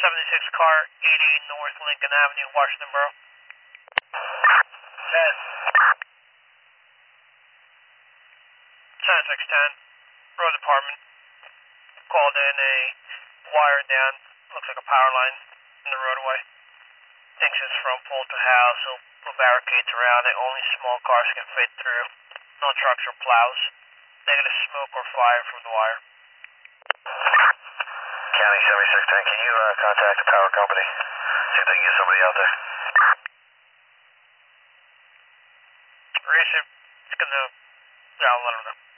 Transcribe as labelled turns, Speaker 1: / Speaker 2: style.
Speaker 1: 76 car, 80 North Lincoln Avenue, Washington Borough. 10. 7610, road department. Called in a wire down, looks like a power line in the roadway. Thinks it's from pole to house, so put barricades around it. Only small cars can fit through. No trucks or plows. Negative smoke or fire from the wire.
Speaker 2: County 7610, can you contact the power company? See if they can get somebody out there.
Speaker 1: Receive. It's gonna, yeah, I'll let them know.